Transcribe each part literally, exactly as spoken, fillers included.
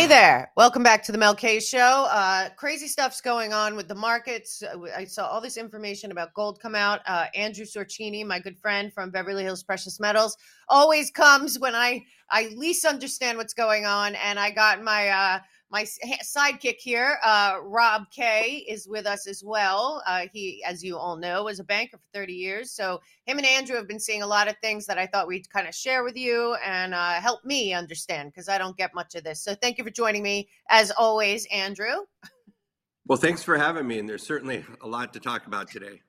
there. Welcome back to the Mel K Show. Uh, crazy stuff's going on with the markets. I saw all this information about gold come out. Uh, Andrew Sorcini, my good friend from Beverly Hills Precious Metals, always comes when I, I least understand what's going on. And I got my uh, my sidekick here, uh, Rob Kay, is with us as well. Uh, he, as you all know, was a banker for thirty years. So him and Andrew have been seeing a lot of things that I thought we'd kind of share with you and uh, help me understand, because I don't get much of this. So thank you for joining me, as always, Andrew. Well, thanks for having me. And there's certainly a lot to talk about today.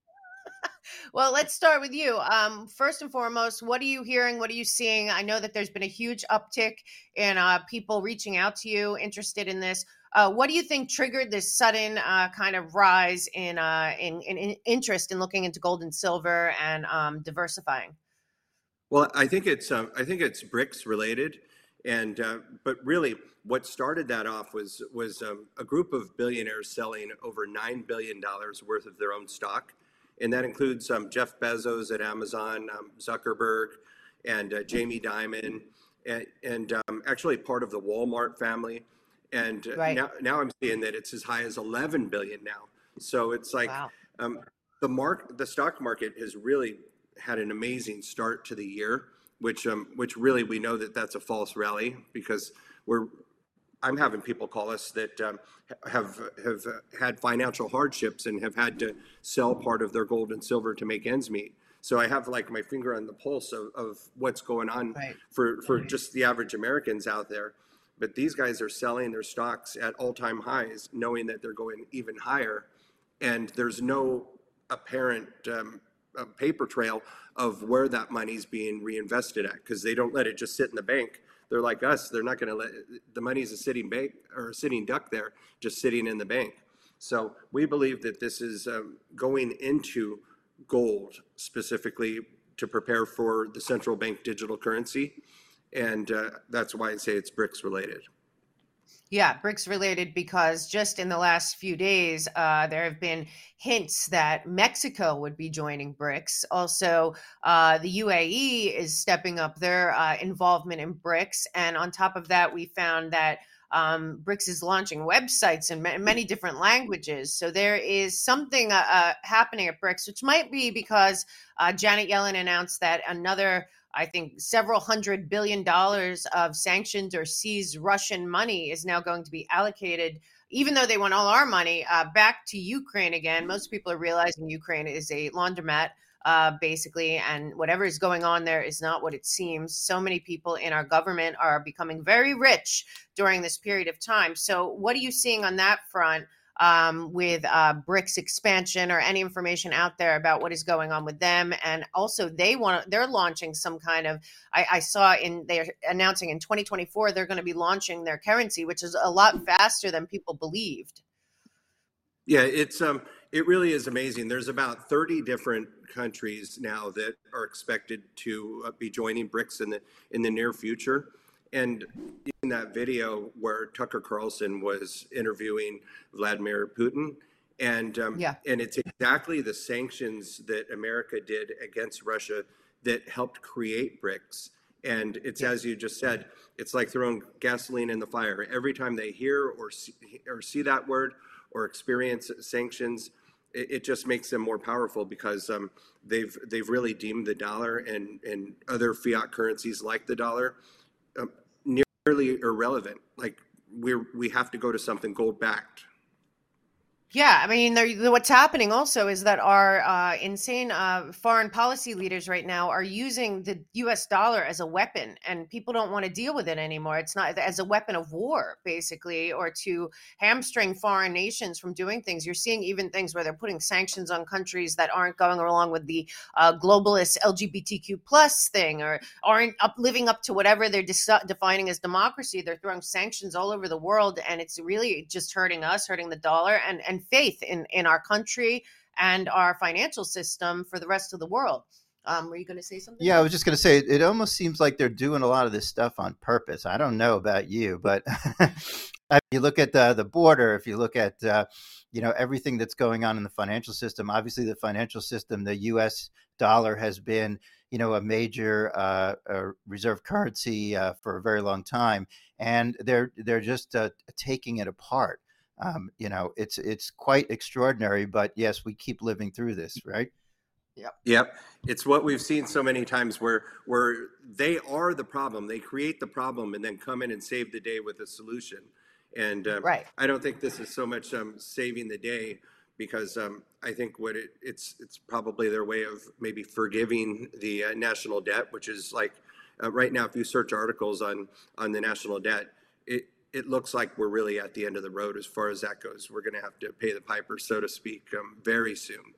Well, let's start with you. Um, first and foremost, what are you hearing? What are you seeing? I know that there's been a huge uptick in uh, people reaching out to you, interested in this. Uh, what do you think triggered this sudden uh, kind of rise in, uh, in, in in interest in looking into gold and silver and um, diversifying? Well, I think it's um, I think it's BRICS related, and uh, but really, what started that off was was um, a group of billionaires selling over nine billion dollars worth of their own stock. And that includes um, Jeff Bezos at Amazon, um, Zuckerberg, and uh, Jamie Dimon, and, and um, actually part of the Walmart family. And uh, right. now, now I'm seeing that it's as high as eleven billion now. So it's like wow. um, the mark, the stock market has really had an amazing start to the year, which um, which really we know that that's a false rally, because we're I'm having people call us that um, have have had financial hardships and have had to sell part of their gold and silver to make ends meet. So I have like my finger on the pulse of, of what's going on right. for, for just the average Americans out there. But these guys are selling their stocks at all-time highs, knowing that they're going even higher. And there's no apparent um, uh, paper trail of where that money's being reinvested at, because they don't let it just sit in the bank. They're like us. They're not going to let the money's a sitting bank or a sitting duck there, just sitting in the bank. So we believe that this is um, going into gold specifically to prepare for the central bank digital currency. And uh, that's why I say it's BRICS related. Yeah, BRICS related, because just in the last few days, uh, there have been hints that Mexico would be joining BRICS. Also, uh, the U A E is stepping up their uh, involvement in BRICS. And on top of that, we found that um, BRICS is launching websites in ma- many different languages. So there is something uh, uh, happening at BRICS, which might be because uh, Janet Yellen announced that another I think several hundred billion dollars of sanctioned or seized Russian money is now going to be allocated, even though they want all our money, uh, back to Ukraine again. Most people are realizing Ukraine is a laundromat, uh, basically, and whatever is going on there is not what it seems. So many people in our government are becoming very rich during this period of time. So what are you seeing on that front? Um, with uh, BRICS expansion, or any information out there about what is going on with them? And also they want they're launching some kind of, I, I saw in, they're announcing in twenty twenty-four, they're going to be launching their currency, which is a lot faster than people believed. Yeah, it's um, it really is amazing. There's about thirty different countries now that are expected to uh, be joining BRICS in the in the near future. And in that video where Tucker Carlson was interviewing Vladimir Putin, and um, yeah. and it's exactly the sanctions that America did against Russia that helped create BRICS. And it's, as you just said, it's like throwing gasoline in the fire. Every time they hear or see, or see that word or experience sanctions, it, it just makes them more powerful, because um, they've they've really deemed the dollar and, and other fiat currencies like the dollar um, nearly irrelevant. Like we're we have to go to something gold backed. Yeah, I mean, there, what's happening also is that our uh, insane uh, foreign policy leaders right now are using the U S dollar as a weapon, and people don't want to deal with it anymore. It's not as a weapon of war, basically, or to hamstring foreign nations from doing things. You're seeing even things where they're putting sanctions on countries that aren't going along with the uh, globalist L G B T Q plus thing, or aren't up, living up to whatever they're de- defining as democracy. They're throwing sanctions all over the world, and it's really just hurting us, hurting the dollar, and and faith in, in our country and our financial system for the rest of the world. Um, were you going to say something? Yeah, I was just going to say, it almost seems like they're doing a lot of this stuff on purpose. I don't know about you, but if you look at the, the border, if you look at, uh, you know, everything that's going on in the financial system, obviously the financial system, the U S dollar has been, you know, a major uh, uh, reserve currency uh, for a very long time, and they're they're just uh, taking it apart. Um, you know, it's it's quite extraordinary. But yes, we keep living through this, right? Yep. Yep. It's what we've seen so many times where where they are the problem. They create the problem and then come in and save the day with a solution. And um, Right. I don't think this is so much um, saving the day because um, I think what it, it's it's probably their way of maybe forgiving the uh, national debt, which is like uh, right now, if you search articles on on the national debt, it it looks like we're really at the end of the road as far as that goes. We're going to have to pay the piper, so to speak, um, very soon.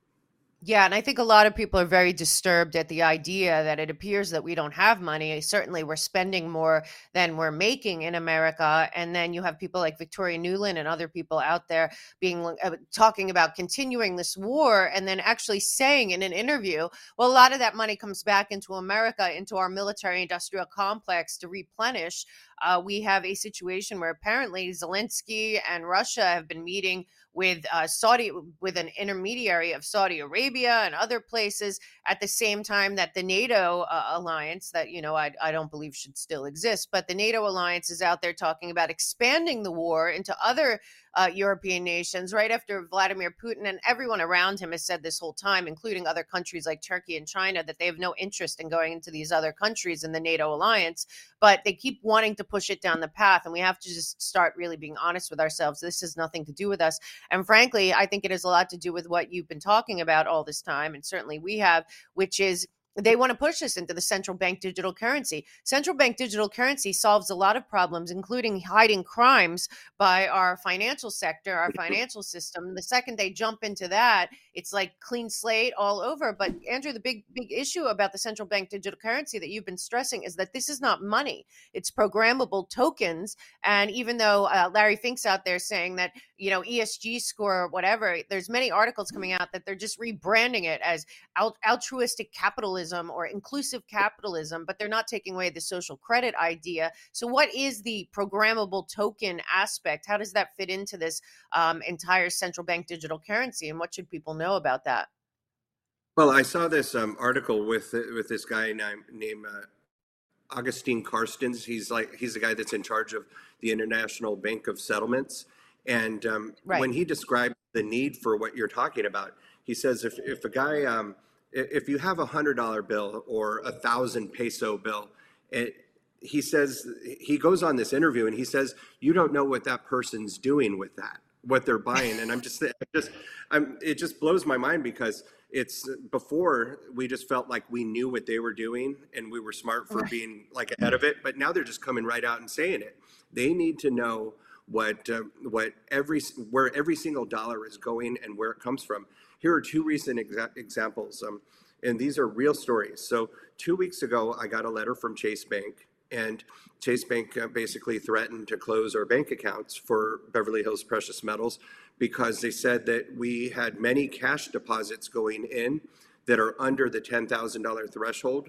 Yeah, and I think a lot of people are very disturbed at the idea that it appears that we don't have money. Certainly, we're spending more than we're making in America. And then you have people like Victoria Nuland and other people out there being uh, talking about continuing this war and then actually saying in an interview, well, a lot of that money comes back into America, into our military industrial complex to replenish. Uh, we have a situation where apparently Zelensky and Russia have been meeting with uh, Saudi, with an intermediary of Saudi Arabia and other places at the same time that the NATO uh, alliance that, you know, I, I don't believe should still exist, but the NATO alliance is out there talking about expanding the war into other uh, European nations right after Vladimir Putin and everyone around him has said this whole time, including other countries like Turkey and China, that they have no interest in going into these other countries in the NATO alliance, but they keep wanting to push it down the path. And we have to just start really being honest with ourselves. This has nothing to do with us. And frankly, I think it has a lot to do with what you've been talking about all this time. And certainly we have, which is they want to push us into the central bank digital currency. Central bank digital currency solves a lot of problems, including hiding crimes by our financial sector, our financial system. The second they jump into that, it's like clean slate all over. But Andrew, the big, big issue about the central bank digital currency that you've been stressing is that this is not money. It's programmable tokens. And even though uh, Larry Fink's out there saying that, you know, E S G score or whatever, there's many articles coming out that they're just rebranding it as alt- altruistic capitalism or inclusive capitalism, but they're not taking away the social credit idea. So what is the programmable token aspect? How does that fit into this um, entire central bank digital currency? And what should people know about that? Well, I saw this um, article with with this guy named, named uh, Augustine Carstens. He's like he's the guy that's in charge of the International Bank of Settlements. And um, Right. when he described the need for what you're talking about, he says if if a guy um, if you have a hundred dollar bill or a thousand peso bill, it, he says he goes on this interview and he says you don't know what that person's doing with that, what they're buying. And I'm just just I'm it just blows my mind because it's before we just felt like we knew what they were doing and we were smart for Right. being like ahead of it, but now they're just coming right out and saying it. They need to know what uh, what every where every single dollar is going and where it comes from. Here are two recent exa- examples, um, and these are real stories. So two weeks ago, I got a letter from Chase Bank, and Chase Bank uh, basically threatened to close our bank accounts for Beverly Hills Precious Metals because they said that we had many cash deposits going in that are under the ten thousand dollars threshold,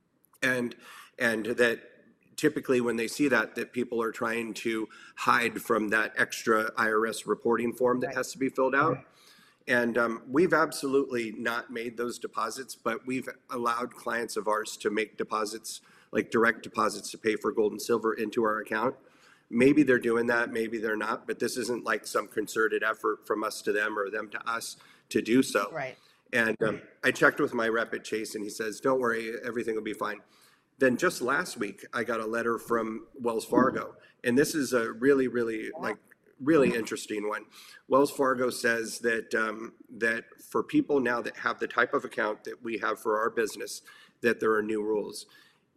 and and that typically when they see that, that people are trying to hide from that extra I R S reporting form that Right. has to be filled out. And um, we've absolutely not made those deposits, but we've allowed clients of ours to make deposits, like direct deposits to pay for gold and silver into our account. Maybe they're doing that, maybe they're not, but this isn't like some concerted effort from us to them or them to us to do so. Right. And um, I checked with my rep at Chase and he says, don't worry, everything will be fine. Then just last week, I got a letter from Wells Fargo. And this is a really, really like really interesting one. Wells Fargo says that um, that for people now that have the type of account that we have for our business, that there are new rules.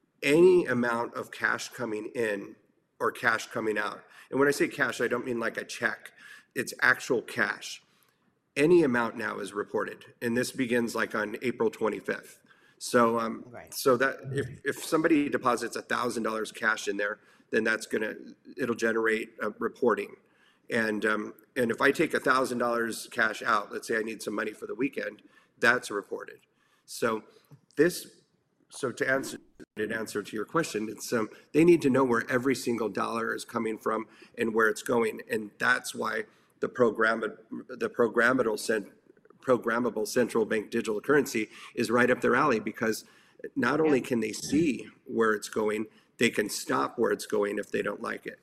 Any amount of cash coming in or cash coming out. And when I say cash, I don't mean like a check. It's actual cash. Any amount now is reported. And this begins like on April twenty-fifth. So, um, Right. so that if, if somebody deposits a thousand dollars cash in there, then that's gonna it'll generate a reporting, and um, and if I take a thousand dollars cash out, let's say I need some money for the weekend, that's reported. So this, so to answer an answer to your question, it's um they need to know where every single dollar is coming from and where it's going, and that's why the program the programmable cent. programmable central bank digital currency is right up their alley because not Yeah. only can they see where it's going, they can stop where it's going if they don't like it.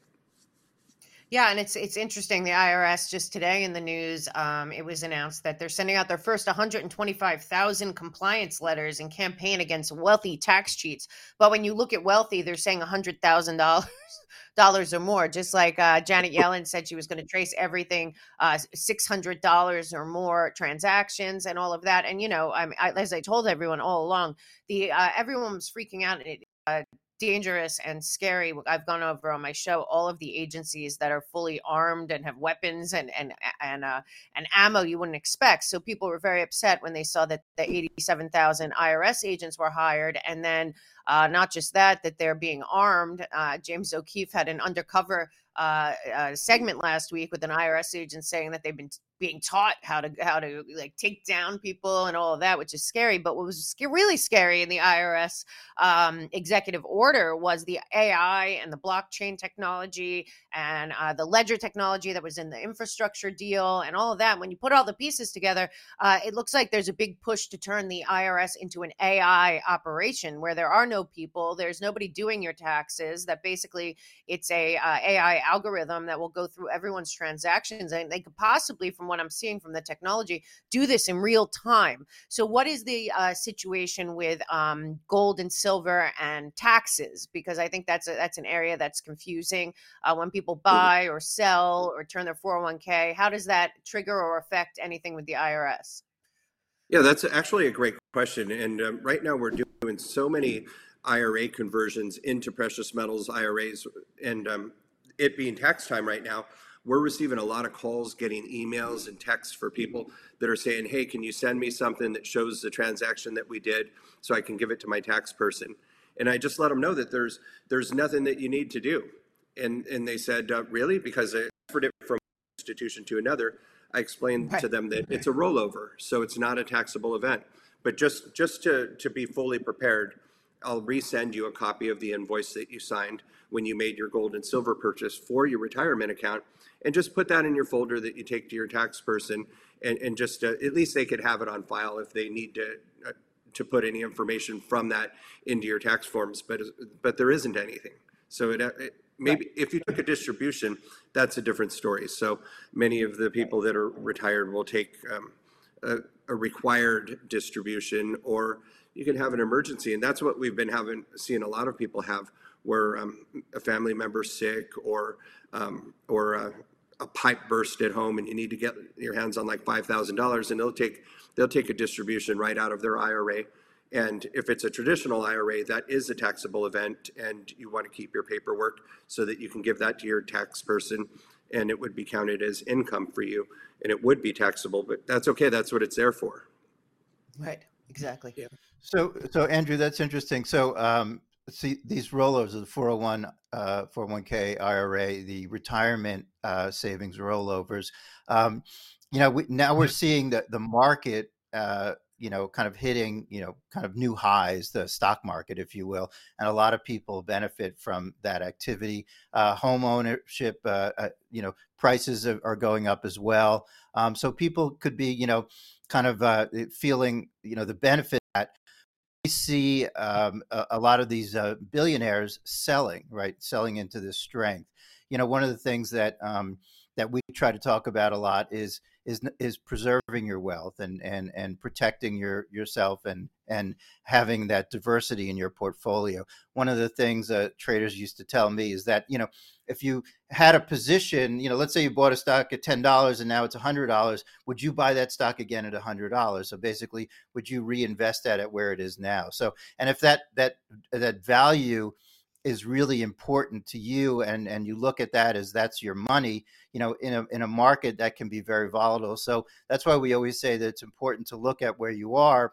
Yeah, and it's it's interesting. The I R S just today in the news, um, it was announced that they're sending out their first one hundred twenty-five thousand compliance letters in campaign against wealthy tax cheats. But when you look at wealthy, they're saying one hundred thousand dollars dollars or more. Just like uh, Janet Yellen said, she was going to trace everything, uh, six hundred dollars or more transactions and all of that. And you know, I, I as I told everyone all along, the uh, everyone was freaking out. It, uh, dangerous and scary. I've gone over on my show all of the agencies that are fully armed and have weapons and and and uh, and ammo you wouldn't expect. So people were very upset when they saw that the eighty-seven thousand I R S agents were hired, and then uh, not just that, that they're being armed. Uh, James O'Keefe had an undercover uh, uh, segment last week with an I R S agent saying that they've been being taught how to how to like take down people and all of that, which is scary. But what was really scary in the I R S um, executive order was the A I and the blockchain technology and uh, the ledger technology that was in the infrastructure deal and all of that. When you put all the pieces together, uh, it looks like there's a big push to turn the I R S into an A I operation where there are no people, there's nobody doing your taxes, that basically it's a uh, A I algorithm that will go through everyone's transactions, and they could possibly, from what I'm seeing from the technology, do this in real time. So what is the uh, situation with um, gold and silver and taxes? Because I think that's a, that's an area that's confusing. Uh, when people buy or sell or turn their four oh one k, how does that trigger or affect anything with the I R S? Yeah, that's actually a great question. And um, right now we're doing so many I R A conversions into precious metals I R As, and um, it being tax time right now, we're receiving a lot of calls, getting emails and texts for people that are saying, hey, can you send me something that shows the transaction that we did so I can give it to my tax person? And I just let them know that there's there's nothing that you need to do. And and they said, uh, really? Because I offered it from one institution to another. I explained Right. to them that it's a rollover, so it's not a taxable event. But just just to, to be fully prepared, I'll resend you a copy of the invoice that you signed when you made your gold and silver purchase for your retirement account, and just put that in your folder that you take to your tax person, and, and just uh, at least they could have it on file if they need to uh, to put any information from that into your tax forms. But but there isn't anything. So it, it maybe if you took a distribution, that's a different story. So many of the people that are retired will take um, a, a required distribution, or you can have an emergency, and that's what we've been having seeing a lot of people have, where um, a family member's sick, or um, or a, a pipe burst at home, and you need to get your hands on like five thousand dollars, and they'll take they'll take a distribution right out of their I R A. And if it's a traditional I R A, that is a taxable event, and you want to keep your paperwork so that you can give that to your tax person, and it would be counted as income for you, and it would be taxable. But that's okay. That's what it's there for. Right. Exactly. Yeah. So, so Andrew, that's interesting. So, um, see these rollovers of the four oh one, uh, four oh one k I R A, the retirement uh, savings rollovers. Um, you know, we, now we're seeing that the market, uh, you know, kind of hitting, you know, kind of new highs, the stock market, if you will, and a lot of people benefit from that activity. Uh, home ownership, uh, uh, you know, prices are, are going up as well. Um, so people could be, you know, kind of uh, feeling, you know, the benefit that we see um, a, a lot of these uh, billionaires selling, right, selling into this strength. You know, one of the things that um, that we try to talk about a lot is is is preserving your wealth and and and protecting your yourself and and having that diversity in your portfolio. One of the things uh, traders used to tell me is that, you know, if you had a position, you know, let's say you bought a stock at ten dollars and now it's one hundred dollars, would you buy that stock again at one hundred dollars? So basically, would you reinvest that at where it is now? So, and if that that that value is really important to you, and and you look at that as that's your money, you know, in a in a market that can be very volatile. So that's why we always say that it's important to look at where you are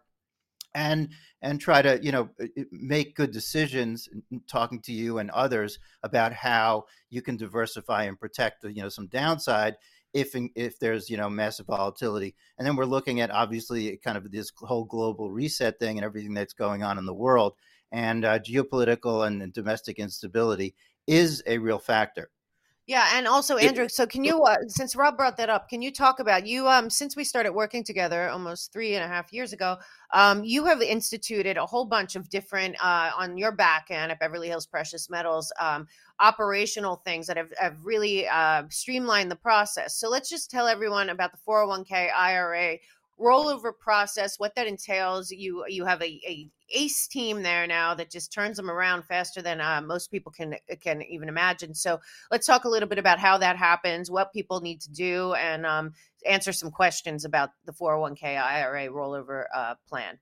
and and try to, you know, make good decisions, talking to you and others about how you can diversify and protect, you know, some downside if if there's, you know, massive volatility. And then we're looking at obviously kind of this whole global reset thing and everything that's going on in the world, and uh, geopolitical and, and domestic instability is a real factor. Yeah, and also It, Andrew, so can you, uh, since Rob brought that up, can you talk about you? Um, since we started working together almost three and a half years ago, um, you have instituted a whole bunch of different uh, on your back end at Beverly Hills Precious Metals, um, operational things that have, have really uh, streamlined the process. So let's just tell everyone about the four oh one k I R A rollover process, what that entails. You you have a, a ace team there now that just turns them around faster than uh, most people can can even imagine. So let's talk a little bit about how that happens, what people need to do, and um, answer some questions about the four oh one k I R A rollover uh, plan.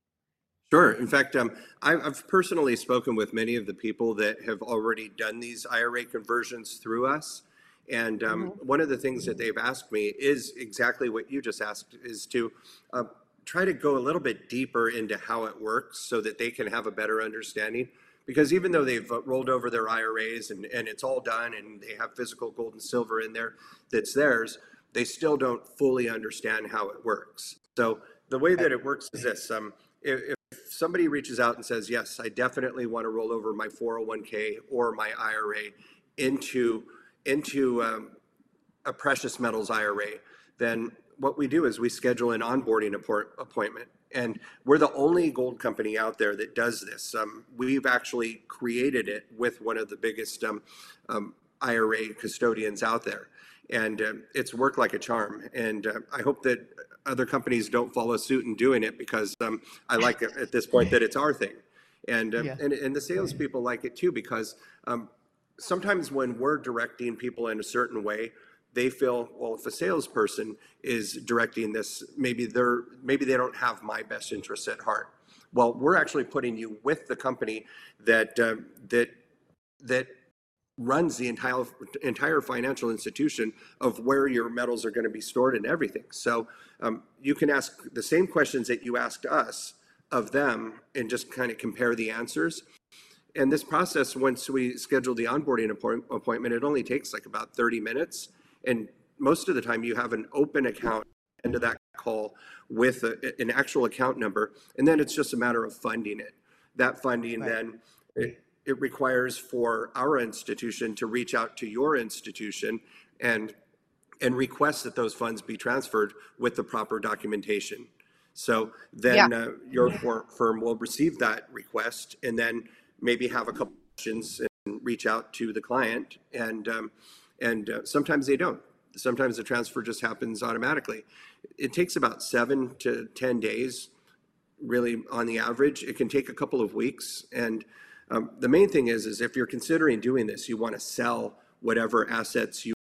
Sure. In fact, um, I've, I've personally spoken with many of the people that have already done these I R A conversions through us. And um, Mm-hmm. one of the things that they've asked me is exactly what you just asked, is to uh, try to go a little bit deeper into how it works so that they can have a better understanding. Because even though they've rolled over their I R As and, and it's all done and they have physical gold and silver in there that's theirs, they still don't fully understand how it works. So the way that it works is this. Um, if, if somebody reaches out and says, yes, I definitely want to roll over my four oh one k or my I R A into, into um, a precious metals I R A, then what we do is we schedule an onboarding appointment. And we're the only gold company out there that does this. Um, we've actually created it with one of the biggest um, um, I R A custodians out there. And uh, it's worked like a charm. And uh, I hope that other companies don't follow suit in doing it, because um, I like it at this point that it's our thing. And, um, Yeah. and, and the salespeople like it too, because um, sometimes when we're directing people in a certain way, they feel, well, if a salesperson is directing this, maybe they're maybe they don't have my best interests at heart. Well, we're actually putting you with the company that uh, that that runs the entire entire financial institution of where your metals are going to be stored and everything. So um, you can ask the same questions that you asked us of them and just kind of compare the answers. And this process, once we schedule the onboarding appointment, it only takes like about thirty minutes. And most of the time you have an open account into that call with a, an actual account number. And then it's just a matter of funding it. That funding Right. then, it, it requires for our institution to reach out to your institution and, and request that those funds be transferred with the proper documentation. So Yeah. then uh, your firm will receive that request and then maybe have a couple questions and reach out to the client. And um, and uh, sometimes they don't. Sometimes the transfer just happens automatically. It takes about seven to ten days, really, on the average. It can take a couple of weeks. And um, the main thing is, is if you're considering doing this, you want to sell whatever assets you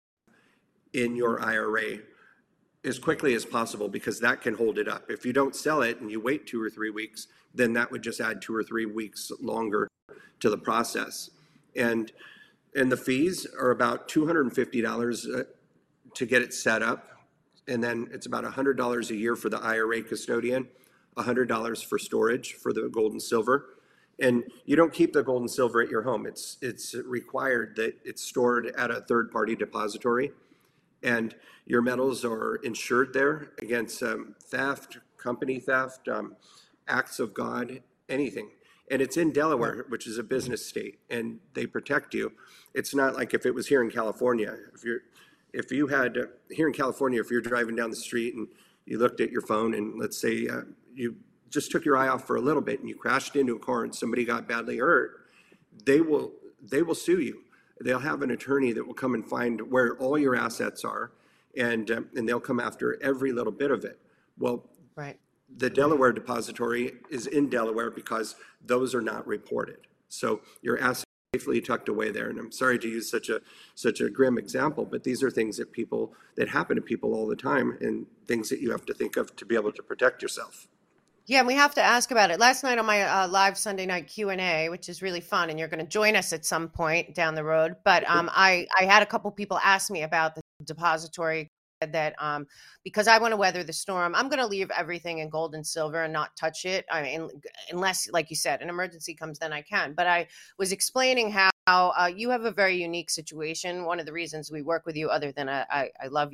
in your I R A as quickly as possible, because that can hold it up. If you don't sell it and you wait two or three weeks, then that would just add two or three weeks longer to the process. And and the fees are about two hundred fifty dollars uh, to get it set up. And then it's about one hundred dollars a year for the I R A custodian, one hundred dollars for storage for the gold and silver. And you don't keep the gold and silver at your home. It's, it's required that it's stored at a third-party depository. And your metals are insured there against um, theft, company theft, um, acts of God, anything. And it's in Delaware, which is a business state, and they protect you. It's not like if it was here in California. If you're, if you had uh, here in California, if you're driving down the street and you looked at your phone, and let's say uh, you just took your eye off for a little bit and you crashed into a car and somebody got badly hurt, they will they will sue you. They'll have an attorney that will come and find where all your assets are, and um, and they'll come after every little bit of it. Well, Right. the Delaware depository is in Delaware because those are not reported. So your assets are safely tucked away there. And I'm sorry to use such a such a grim example, but these are things that people that happen to people all the time, and things that you have to think of to be able to protect yourself. Yeah, and we have to ask about it. Last night on my uh, live Sunday night Q and A, which is really fun, and you're going to join us at some point down the road. But um, I I had a couple people ask me about the depository, that um, because I want to weather the storm, I'm going to leave everything in gold and silver and not touch it. I mean, unless, like you said, an emergency comes, then I can. But I was explaining how uh, you have a very unique situation. One of the reasons we work with you, other than I, I, I love you,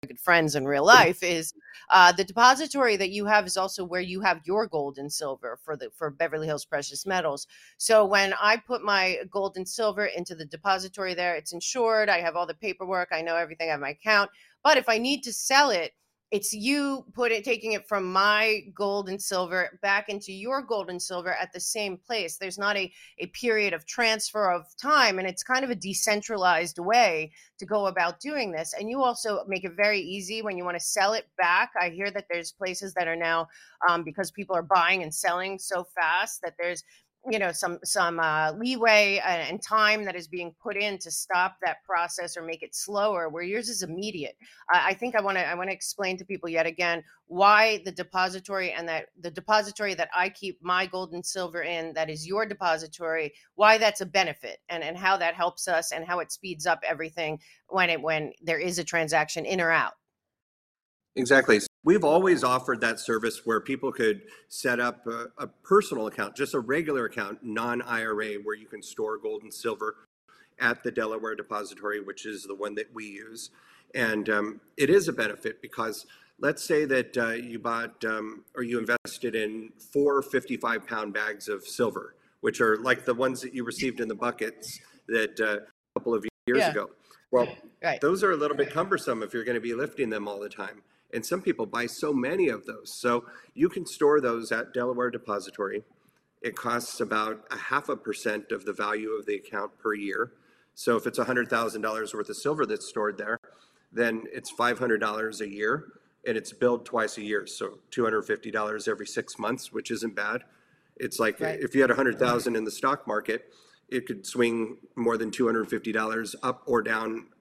good friends in real life, is uh, the depository that you have is also where you have your gold and silver for the for Beverly Hills Precious Metals. So when I put my gold and silver into the depository there, it's insured. I have all the paperwork. I know everything on my account. But if I need to sell it, it's you put it, taking it from my gold and silver back into your gold and silver at the same place. There's not a, a period of transfer of time, and it's kind of a decentralized way to go about doing this. And you also make it very easy when you want to sell it back. I hear that there's places that are now, um, because people are buying and selling so fast, that there's you know some some uh, leeway and time that is being put in to stop that process or make it slower, where yours is immediate. I, I think I want to I want to explain to people yet again why the depository, and that the depository that I keep my gold and silver in, that is your depository, why that's a benefit, and and how that helps us, and how it speeds up everything when it when there is a transaction in or out. Exactly. We've always offered that service where people could set up a, a personal account, just a regular account, non-I R A, where you can store gold and silver at the Delaware Depository, which is the one that we use. And um, it is a benefit because let's say that uh, you bought um, or you invested in four fifty-five pound bags of silver, which are like the ones that you received in the buckets that uh, a couple of years Yeah. ago. Well, Right. those are a little bit cumbersome if you're going to be lifting them all the time. And some people buy so many of those. So you can store those at Delaware Depository. It costs about a half a percent of the value of the account per year. So if it's one hundred thousand dollars worth of silver that's stored there, then it's five hundred dollars a year, and it's billed twice a year. So two hundred fifty dollars every six months, which isn't bad. It's like Right. if you had one hundred thousand dollars in the stock market, it could swing more than two hundred fifty dollars up or down.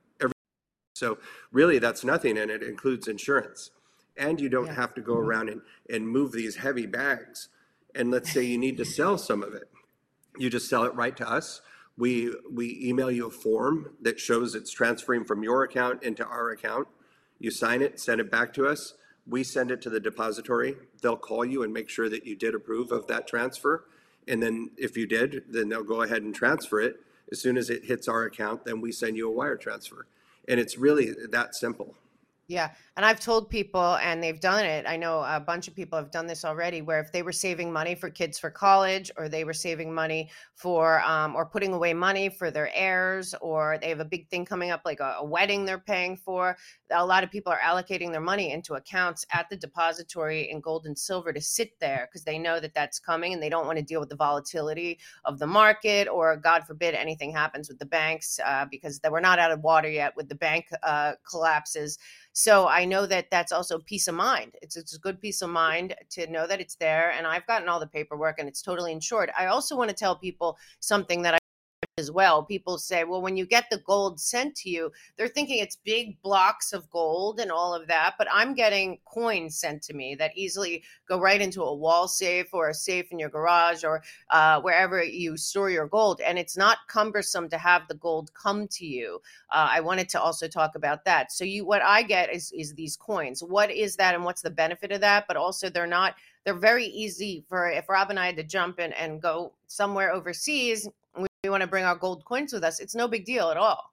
So really that's nothing, and it includes insurance. And you don't Yeah. have to go around and, and move these heavy bags. And let's say you need to sell some of it. You just sell it right to us. We we email you a form that shows it's transferring from your account into our account. You sign it, send it back to us. We send it to the depository. They'll call you and make sure that you did approve of that transfer. And then if you did, then they'll go ahead and transfer it. As soon as it hits our account, then we send you a wire transfer. And it's really that simple. Yeah. And I've told people, and they've done it. I know a bunch of people have done this already, where if they were saving money for kids for college, or they were saving money for, um, or putting away money for their heirs, or they have a big thing coming up, like a, a wedding they're paying for, a lot of people are allocating their money into accounts at the depository in gold and silver to sit there, because they know that that's coming, and they don't want to deal with the volatility of the market, or God forbid anything happens with the banks, uh, because they we're not out of water yet with the bank uh, collapses. So I know that that's also peace of mind. It's, it's a good peace of mind to know that it's there. And I've gotten all the paperwork, and it's totally insured. I also want to tell people something that I as well. People say, well, when you get the gold sent to you, they're thinking it's big blocks of gold and all of that. But I'm getting coins sent to me that easily go right into a wall safe, or a safe in your garage, or uh, wherever you store your gold. And it's not cumbersome to have the gold come to you. Uh, I wanted to also talk about that. So you, what I get is, is these coins. What is that, and what's the benefit of that? But also they're not, they're very easy for, if Rob and I had to jump in and go somewhere overseas, we want to bring our gold coins with us, it's no big deal at all.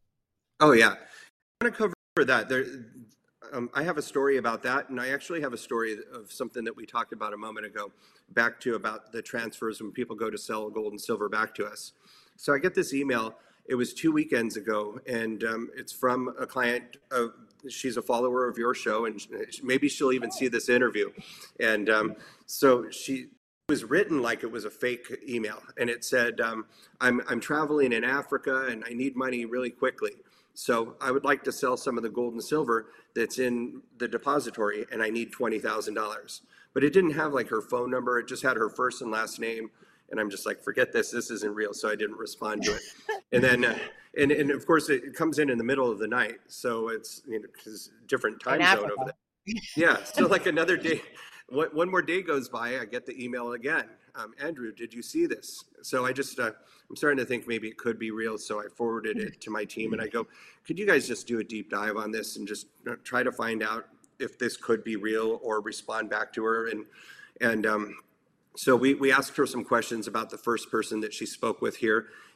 Oh yeah, I want to cover that. There, um, I have a story about that, and I actually have a story of something that we talked about a moment ago, back to about the transfers when people go to sell gold and silver back to us. So I get this email. It was two weekends ago, and um, it's from a client. Of, she's a follower of your show, and maybe she'll even see this interview. And um, so she. Was written like it was a fake email, and it said, um, I'm, I'm traveling in Africa and I need money really quickly. So I would like to sell some of the gold and silver that's in the depository, and I need twenty thousand dollars. But it didn't have like her phone number. It just had her first and last name. And I'm just like, forget this, this isn't real. So I didn't respond to it. And then, uh, and, and of course it comes in in the middle of the night. So it's, you know, because different time zone over there. Yeah. So like another day, one more day goes by, I get the email again. Um, Andrew, did you see this? So I just, uh, I'm starting to think maybe it could be real. So I forwarded it to my team, and I go, could you guys just do a deep dive on this and just try to find out if this could be real, or respond back to her? And, and um, so we, we asked her some questions about the first person that she spoke with here.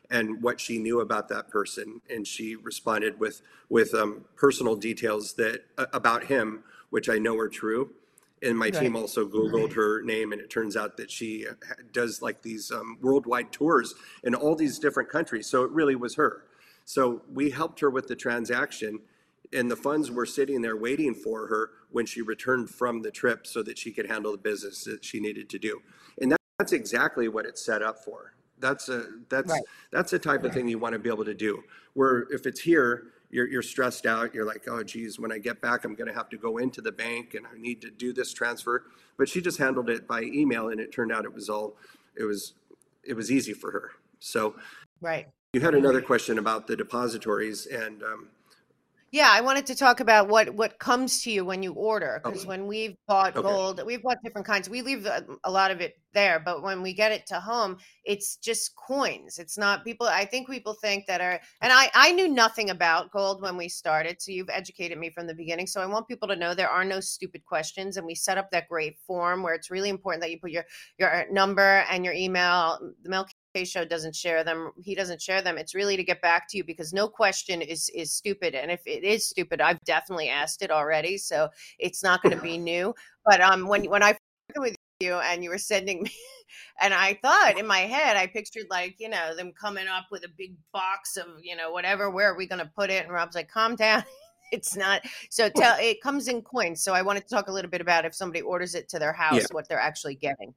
and what she knew about that person. And she responded with with um, personal details that uh, about him, which I know are true. And my team Right. also Googled her name, and it turns out that she does like these um, worldwide tours in all these different countries. So it really was her. So we helped her with the transaction, and the funds were sitting there waiting for her when she returned from the trip so that she could handle the business that she needed to do. And that, that's exactly what it's set up for. That's a that's Right. that's the type of thing you want to be able to do. Where if it's here, you're you're stressed out. You're like, oh geez, when I get back, I'm going to have to go into the bank and I need to do this transfer. But she just handled it by email, and it turned out it was all it was it was easy for her. So Right. you had another question about the depositories, and um, Yeah, I wanted to talk about what what comes to you when you order, because okay, when we've bought okay, gold, we've bought different kinds. We leave a, a lot of it there, but when we get it to home, it's just coins. It's not people. I think people think that are, and I I knew nothing about gold when we started, so you've educated me from the beginning. So I want people to know there are no stupid questions, and we set up that great form where it's really important that you put your your number and your email. The Mel K Show doesn't share them. He doesn't share them. It's really to get back to you, because no question is is stupid. And if it is stupid, I've definitely asked it already, so it's not going to be new. But um, when when I with you and you were sending me, and I thought in my head, I pictured like you know them coming up with a big box of you know whatever. Where are we going to put it? And Rob's like, calm down. It's not. So tell it comes in coins. So I wanted to talk a little bit about if somebody orders it to their yeah. house, what they're actually getting.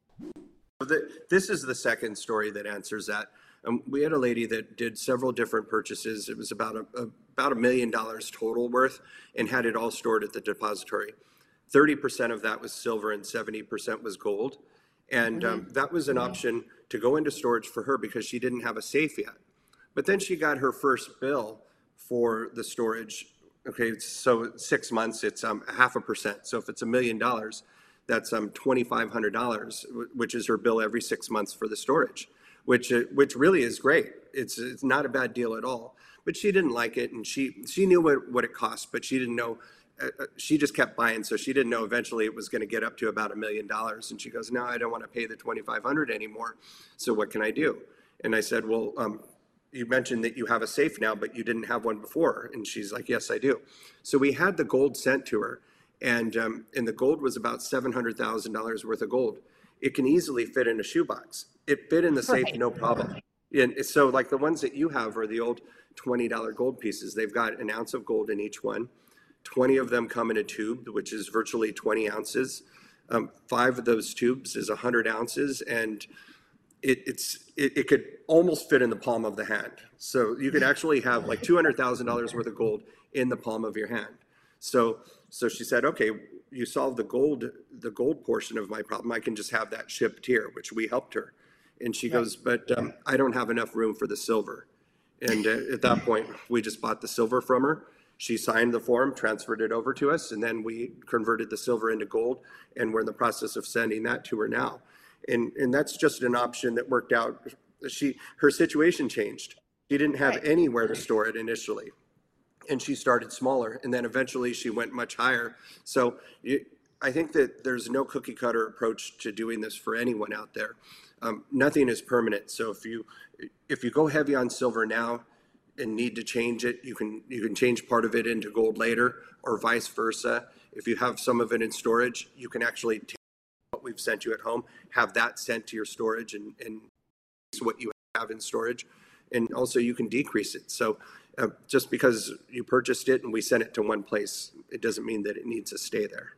The, this is the second story that answers that. Um, we had a lady that did several different purchases. It was about a, a about a million dollars total worth, and had it all stored at the depository. thirty percent of that was silver and seventy percent was gold. And Mm-hmm. um, that was an option to go into storage for her because she didn't have a safe yet. But then she got her first bill for the storage. Okay, so six months, it's um, half a percent. So if it's a million dollars, that's um twenty-five hundred dollars, which is her bill every six months for the storage, which uh, which really is great. It's it's not a bad deal at all. But she didn't like it, and she she knew what what it cost, but she didn't know. Uh, she just kept buying, so she didn't know eventually it was going to get up to about a million dollars. And she goes, "No, I don't want to pay the twenty-five hundred anymore. So what can I do?" And I said, "Well, um, you mentioned that you have a safe now, but you didn't have one before." And she's like, "Yes, I do." So we had the gold sent to her. And um, and the gold was about seven hundred thousand dollars worth of gold. It can easily fit in a shoebox. It fit in the safe, Right. no problem. And so like the ones that you have are the old twenty dollar gold pieces. They've got an ounce of gold in each one. twenty of them come in a tube, which is virtually twenty ounces. Um, five of those tubes is one hundred ounces, and it, it's it, it could almost fit in the palm of the hand. So you could actually have like two hundred thousand dollars worth of gold in the palm of your hand. So so she said, okay, you solved the gold the gold portion of my problem. I can just have that shipped here, which we helped her. And she goes, but um, I don't have enough room for the silver. And uh, at that point, we just bought the silver from her. She signed the form, transferred it over to us, and then we converted the silver into gold. And we're in the process of sending that to her now. And and that's just an option that worked out. She her situation changed. She didn't have Right. anywhere to store it initially, and she started smaller, and then eventually she went much higher. So you, I think that there's no cookie cutter approach to doing this for anyone out there. Um, nothing is permanent. So if you if you go heavy on silver now and need to change it, you can you can change part of it into gold later, or vice versa. If you have some of it in storage, you can actually take what we've sent you at home, have that sent to your storage, and and what you have in storage, and also you can decrease it. So uh, just because you purchased it and we sent it to one place, it doesn't mean that it needs to stay there.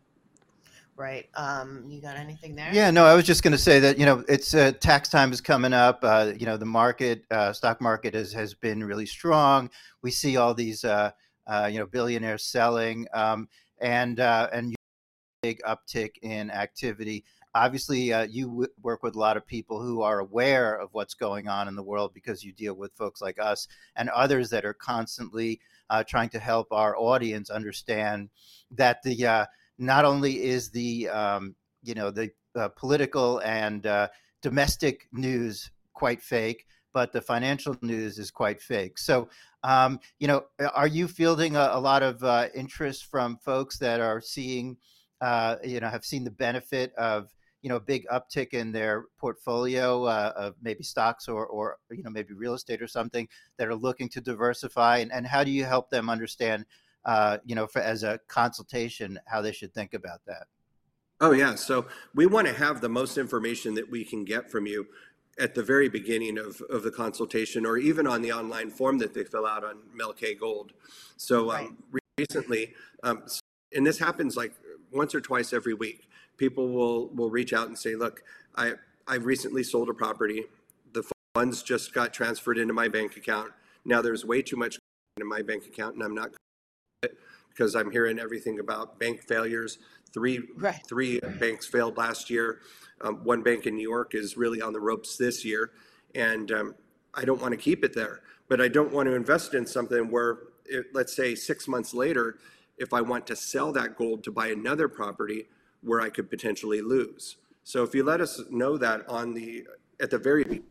Right. Um, you got anything there? Yeah, no, I was just going to say that, you know, it's uh, tax time is coming up. Uh, you know, the market, uh, stock market has, has been really strong. We see all these, uh, uh, you know, billionaires selling, um, and uh, and big uptick in activity. Obviously, uh, you w- work with a lot of people who are aware of what's going on in the world because you deal with folks like us and others that are constantly uh, trying to help our audience understand that the uh, not only is the um, you know the uh, political and uh, domestic news quite fake, but the financial news is quite fake. So, um, you know, are you fielding a, a lot of uh, interest from folks that are seeing, uh, you know, have seen the benefit of you know, a big uptick in their portfolio uh, of maybe stocks or, or, you know, maybe real estate or something that are looking to diversify? And, and how do you help them understand, uh, you know, for, as a consultation, how they should think about that? Oh, yeah. So we want to have the most information that we can get from you at the very beginning of, of the consultation, or even on the online form that they fill out on Mel K Gold. So um, right. recently, um, and this happens like once or twice every week, people will, will reach out and say, look, I, I recently sold a property. The funds just got transferred into my bank account. Now there's way too much in my bank account, and I'm not because I'm hearing everything about bank failures. Three, right. three banks failed last year. Um, one bank in New York is really on the ropes this year. And um, I don't want to keep it there. But I don't want to invest in something where, it, let's say six months later, if I want to sell that gold to buy another property where I could potentially lose. So if you let us know that on the, at the very beginning,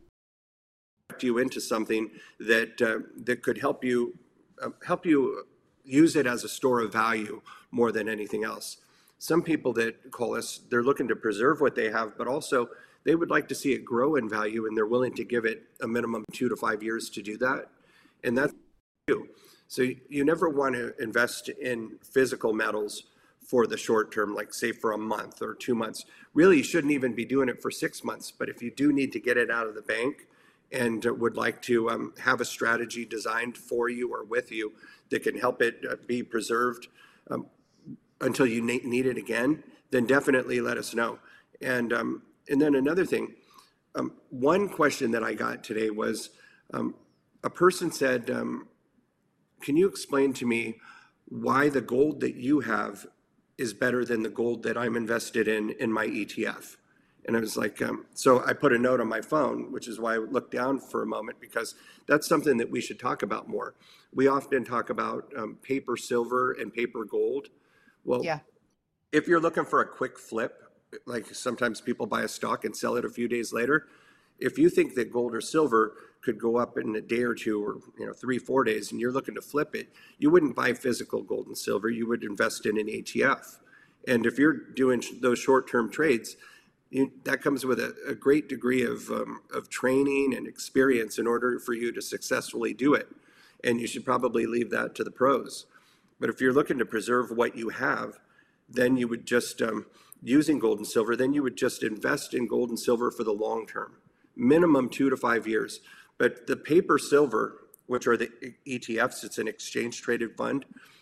you into something that, uh, that could help you, uh, help you use it as a store of value more than anything else. Some people that call us, they're looking to preserve what they have, but also they would like to see it grow in value, and they're willing to give it a minimum two to five years to do that. And that's you. So you never want to invest in physical metals for the short term, like say for a month or two months. Really, you shouldn't even be doing it for six months. But if you do need to get it out of the bank and would like to um, have a strategy designed for you or with you that can help it uh, be preserved um, until you need it again, then definitely let us know. And um, and then another thing, um, one question that I got today was um, a person said, um, can you explain to me why the gold that you have is better than the gold that I'm invested in in my E T F? And I was like, um, so I put a note on my phone, which is why I looked down for a moment, because that's something that we should talk about more. We often talk about um, paper silver and paper gold. Well, yeah. If you're looking for a quick flip, like sometimes people buy a stock and sell it a few days later, if you think that gold or silver could go up in a day or two or you know three, four days, and you're looking to flip it, you wouldn't buy physical gold and silver. You would invest in an E T F. And if you're doing those short-term trades, you, that comes with a, a great degree of um, of training and experience in order for you to successfully do it. And you should probably leave that to the pros. But if you're looking to preserve what you have, then you would just, um, using gold and silver, then you would just invest in gold and silver for the long term, minimum two to five years. But the paper silver, which are the E T Fs, it's an exchange traded fund,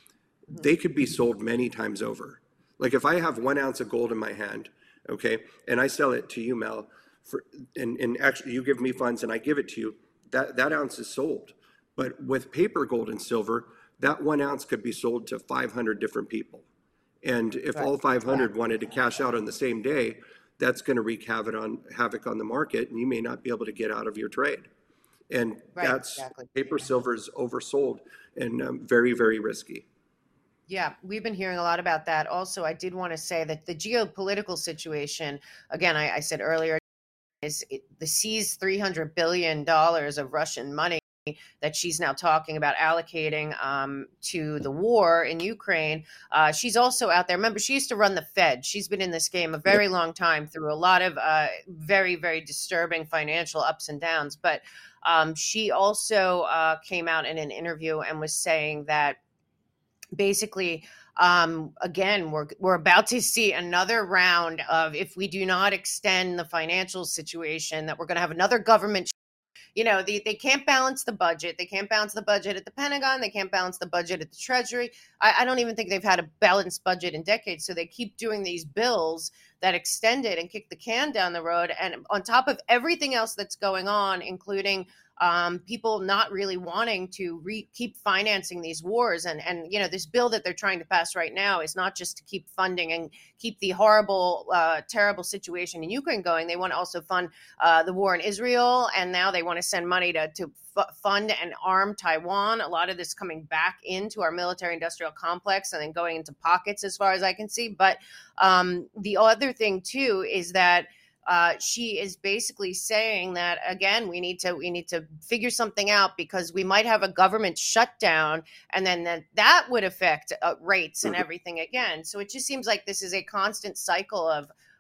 they could be sold many times over. Like if I have one ounce of gold in my hand, okay, and I sell it to you, Mel, for, and, and actually you give me funds and I give it to you, that, that ounce is sold. But with paper gold and silver, that one ounce could be sold to five hundred different people. And if right. all five hundred yeah. wanted to cash out on the same day, that's going to wreak havoc on, havoc on the market, and you may not be able to get out of your trade. And right, that's exactly. Paper silver is oversold and um, very, very risky. Yeah, we've been hearing a lot about that. Also, I did want to say that the geopolitical situation, again, I, I said earlier, is it, the seized three hundred billion dollars of Russian money that she's now talking about allocating um, to the war in Ukraine. Uh, she's also out there. Remember, she used to run the Fed. She's been in this game a very long time through a lot of uh, very, very disturbing financial ups and downs. But um, she also uh, came out in an interview and was saying that basically, um, again, we're we're about to see another round of, if we do not extend the financial situation, that we're going to have another government. You know, they, they can't balance the budget. They can't balance the budget at the Pentagon. They can't balance the budget at the Treasury. I, I don't even think they've had a balanced budget in decades. So they keep doing these bills that extend it and kick the can down the road. And on top of everything else that's going on, including um, people not really wanting to re- keep financing these wars. And, and, you know, this bill that they're trying to pass right now is not just to keep funding and keep the horrible, uh, terrible situation in Ukraine going. They want to also fund uh, the war in Israel. And now they want to send money to, to f- fund and arm Taiwan. A lot of this coming back into our military industrial complex and then going into pockets as far as I can see. But um, the other thing, too, is that Uh, she is basically saying that, again, we need to we need to figure something out, because we might have a government shutdown, and then, then that would affect uh, rates and everything again. So it just seems like this is a constant cycle of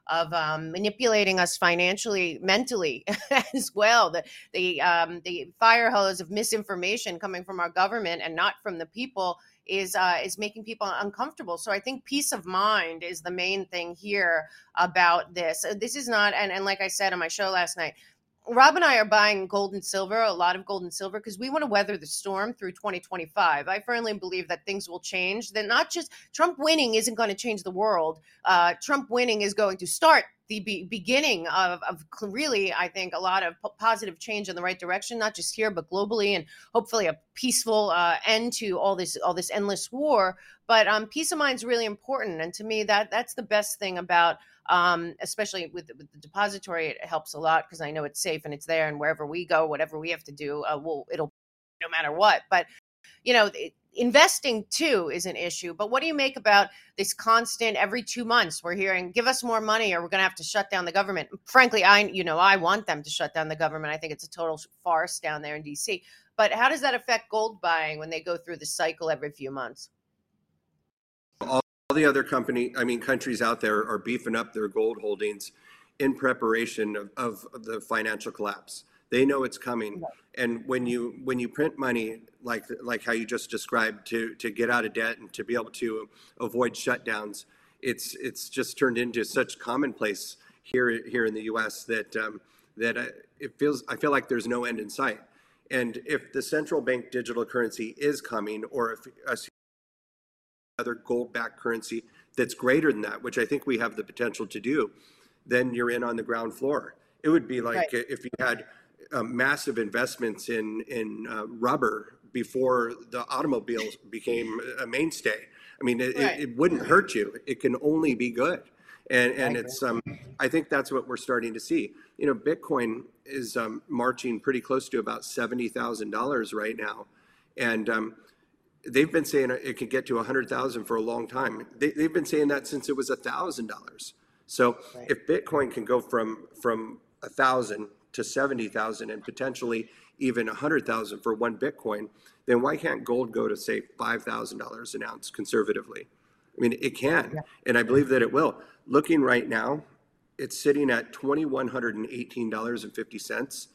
of um, manipulating us financially, mentally as well. The the um, the fire hose of misinformation coming from our government and not from the people is uh, is making people uncomfortable. So I think peace of mind is the main thing here about this. Uh, This is not, and, and like I said on my show last night, Rob and I are buying gold and silver, a lot of gold and silver, because we want to weather the storm through twenty twenty-five. I firmly believe that things will change. That not just Trump winning isn't going to change the world. Uh, Trump winning is going to start the be- beginning of, of really, I think, a lot of p- positive change in the right direction, not just here, but globally, and hopefully a peaceful uh, end to all this all this endless war. But um, peace of mind is really important, and to me, that that's the best thing about. Um, especially with, with the depository, it helps a lot because I know it's safe and it's there, and wherever we go, whatever we have to do, uh, we'll it'll no matter what. But you know, it, investing too is an issue. But what do you make about this constant every two months we're hearing, give us more money or we're going to have to shut down the government? Frankly, I you know I want them to shut down the government. I think it's a total farce down there in D C. But how does that affect gold buying when they go through the cycle every few months? All the other company, I mean, countries out there are beefing up their gold holdings in preparation of, of the financial collapse. They know it's coming, and when you when you print money like like how you just described to to get out of debt and to be able to avoid shutdowns, it's it's just turned into such commonplace here here in the U S that um, that uh, it feels I feel like there's no end in sight. And if the central bank digital currency is coming, or if us other gold-backed currency that's greater than that, which I think we have the potential to do, then you're in on the ground floor. It would be like right. if you had uh, massive investments in in uh, rubber before the automobiles became a mainstay. I mean, it, right. it, it wouldn't hurt you. It can only be good, and and it's um. I think that's what we're starting to see. You know, Bitcoin is um, marching pretty close to about seventy thousand dollars right now, and um, they've been saying it could get to a hundred thousand for a long time. They, they've been saying that since it was a thousand dollars. So right. if Bitcoin can go from from a thousand to seventy thousand and potentially even a hundred thousand for one Bitcoin, then why can't gold go to say five thousand dollars an ounce conservatively? I mean, it can, yeah. and I believe that it will. Looking right now, it's sitting at two thousand one hundred eighteen dollars and fifty cents.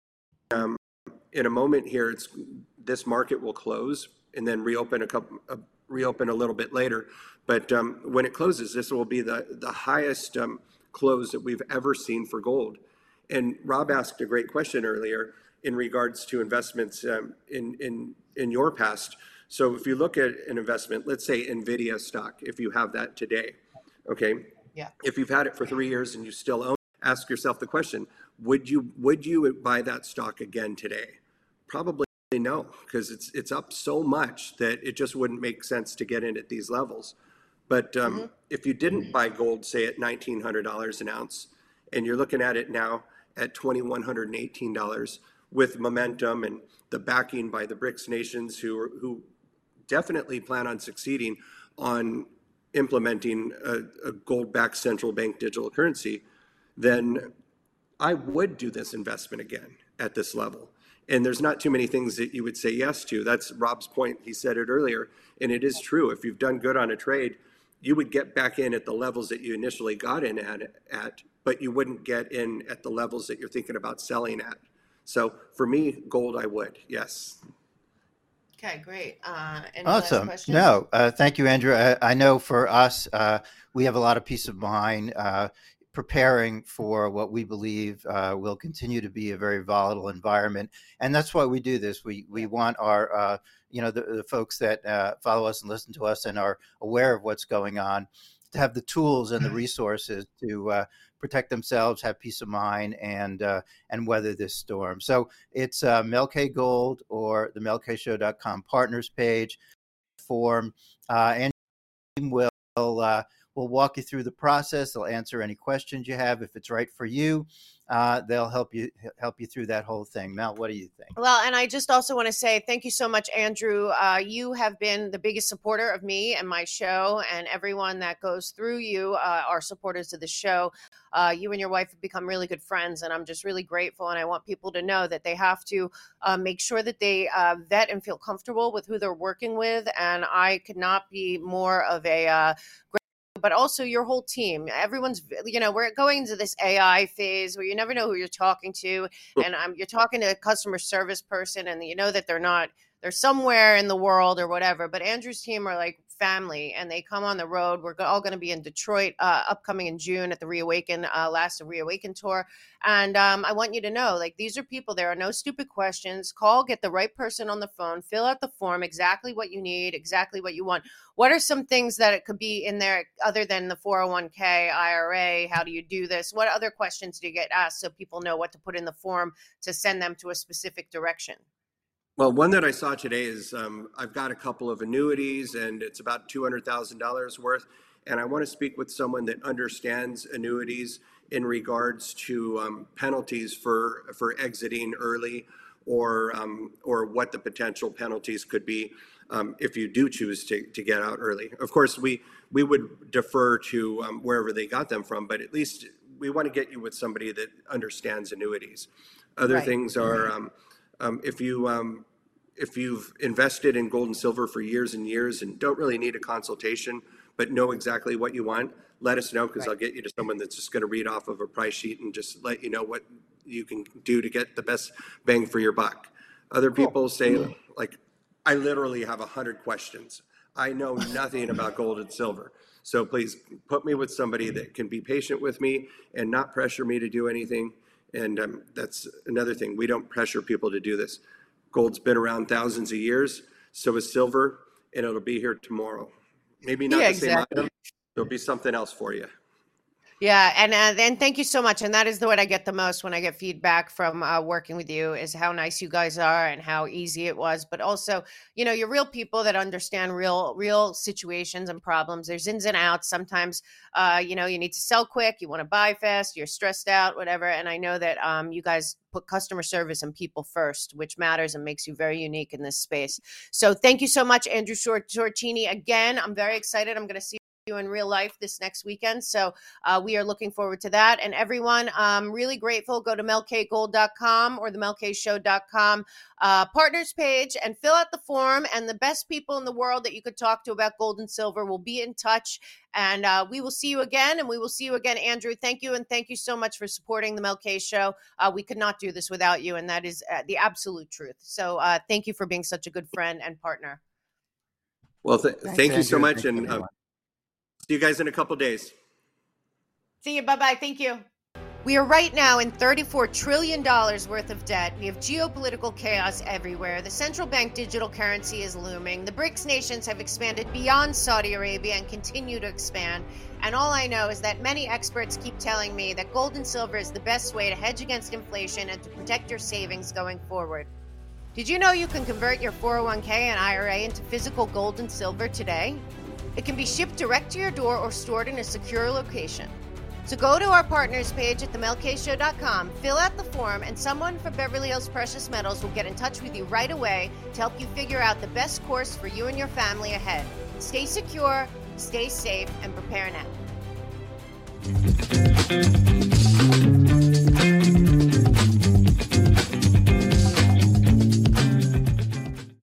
Um, in a moment here, it's this market will close and then reopen a couple, uh, reopen a little bit later. But um, when it closes, this will be the the highest um, close that we've ever seen for gold. And Rob asked a great question earlier in regards to investments um, in in in your past. So if you look at an investment, let's say Nvidia stock, if you have that today, okay. Yeah. If you've had it for three years and you still own it, ask yourself the question: Would you would you buy that stock again today? Probably no, because it's it's up so much that it just wouldn't make sense to get in at these levels. But um, mm-hmm. if you didn't buy gold, say at nineteen hundred dollars an ounce, and you're looking at it now at two thousand one hundred eighteen dollars with momentum and the backing by the BRICS nations who are, who definitely plan on succeeding on implementing a, a gold-backed central bank digital currency, then I would do this investment again at this level. And there's not too many things that you would say yes to. That's Rob's point. He said it earlier, and it is true. If you've done good on a trade, you would get back in at the levels that you initially got in at, at but you wouldn't get in at the levels that you're thinking about selling at. So for me, gold, I would, yes. Okay, great. Uh, any awesome. last questions? No, uh, thank you, Andrew. I, I know for us, uh, we have a lot of peace of mind uh, preparing for what we believe uh, will continue to be a very volatile environment, and that's why we do this. We we want our uh, you know the, the folks that uh, follow us and listen to us and are aware of what's going on to have the tools and the resources to uh, protect themselves, have peace of mind, and uh, and weather this storm. So it's uh, Melk Gold or the melk show dot com partners page form, uh, and will uh, will walk you through the process. They'll answer any questions you have. If it's right for you, uh, they'll help you help you through that whole thing. Mel, what do you think? Well, and I just also want to say thank you so much, Andrew. Uh, you have been the biggest supporter of me and my show, and everyone that goes through you uh, are supporters of the show. Uh, you and your wife have become really good friends, and I'm just really grateful. And I want people to know that they have to uh, make sure that they uh, vet and feel comfortable with who they're working with. And I could not be more of a uh, but also your whole team. Everyone's, you know, we're going into this A I phase where you never know who you're talking to. And um, you're talking to a customer service person and you know that they're not, they're somewhere in the world or whatever. But Andrew's team are like family and they come on the road. We're all going to be in Detroit uh, upcoming in June at the Reawaken, uh, last Reawaken tour. And um, I want you to know, like, these are people, there are no stupid questions. Call, get the right person on the phone, fill out the form, exactly what you need, exactly what you want. What are some things that it could be in there other than the four oh one k, I R A? How do you do this? What other questions do you get asked so people know what to put in the form to send them to a specific direction? Well, one that I saw today is um, I've got a couple of annuities and it's about two hundred thousand dollars worth. And I want to speak with someone that understands annuities in regards to um, penalties for, for exiting early or, um, or what the potential penalties could be um, if you do choose to, to get out early. Of course, we, we would defer to um, wherever they got them from, but at least we want to get you with somebody that understands annuities. Other Right. things are, um, Um, if you um, if you've invested in gold and silver for years and years and don't really need a consultation, but know exactly what you want, let us know because Right. I'll get you to someone that's just going to read off of a price sheet and just let you know what you can do to get the best bang for your buck. Other Cool. people say, like, I literally have a hundred questions. I know nothing about gold and silver. So please put me with somebody that can be patient with me and not pressure me to do anything. And um, that's another thing. We don't pressure people to do this. Gold's been around thousands of years. So is silver, and it'll be here tomorrow. Maybe not Yeah, the same exactly. item. There'll be something else for you. Yeah, and uh, then thank you so much. And that is the what I get the most when I get feedback from uh, working with you is how nice you guys are and how easy it was. But also, you know, you're real people that understand real, real situations and problems. There's ins and outs. Sometimes, uh, you know, you need to sell quick, you want to buy fast, you're stressed out, whatever. And I know that um, you guys put customer service and people first, which matters and makes you very unique in this space. So thank you so much, Andrew Sor- Sorcini. Again, I'm very excited. I'm going to see you in real life this next weekend. So uh, we are looking forward to that. And everyone, I'm really grateful. Go to mel k gold dot com or the mel k show dot com uh, partners page and fill out the form. And the best people in the world that you could talk to about gold and silver will be in touch. And uh, we will see you again. And we will see you again, Andrew. Thank you. And thank you so much for supporting the Mel K Show. Uh, we could not do this without you. And that is uh, the absolute truth. So uh, thank you for being such a good friend and partner. Well, th- Thanks, thank you so Andrew. much. Thanks, And um, everyone. see you guys in a couple days. See you. Bye-bye. Thank you. We are right now in thirty-four trillion dollars worth of debt. We have geopolitical chaos everywhere. The central bank digital currency is looming. The BRICS nations have expanded beyond Saudi Arabia and continue to expand. And all I know is that many experts keep telling me that gold and silver is the best way to hedge against inflation and to protect your savings going forward. Did you know you can convert your four oh one k and I R A into physical gold and silver today? It can be shipped direct to your door or stored in a secure location. So go to our partners page at the mel k show dot com, fill out the form, and someone from Beverly Hills Precious Metals will get in touch with you right away to help you figure out the best course for you and your family ahead. Stay secure, stay safe, and prepare now.